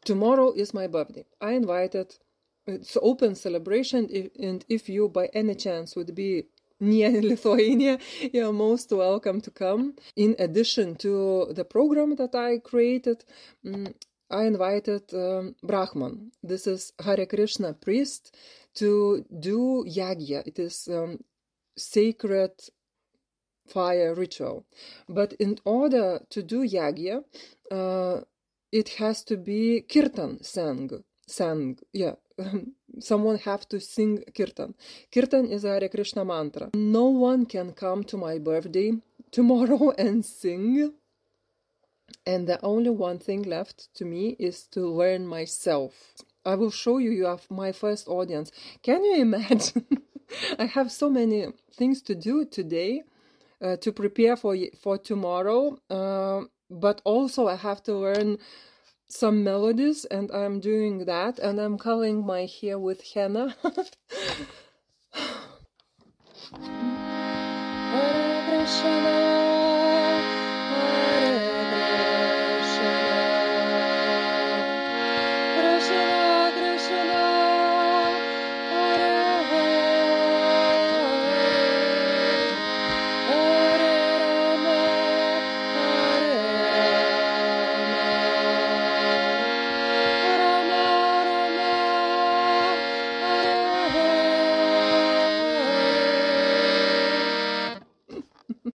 tomorrow is my birthday. I invited, it's open celebration, and if you by any chance would be near Lithuania, you're most welcome to come. In addition to the program that I created, I invited Brahman. This is Hare Krishna priest to do yagya. It is sacred fire ritual. But in order to do yagya, it has to be kirtan sang. Someone have to sing kirtan. Kirtan is a Hare Krishna mantra. No one can come to my birthday tomorrow and sing. And the only one thing left to me is to learn myself. I will show you my first audience. Can you imagine? I have so many things to do today to prepare for tomorrow. But also I have to learn some melodies, and I'm doing that, and I'm coloring my hair with henna. Hare Krishna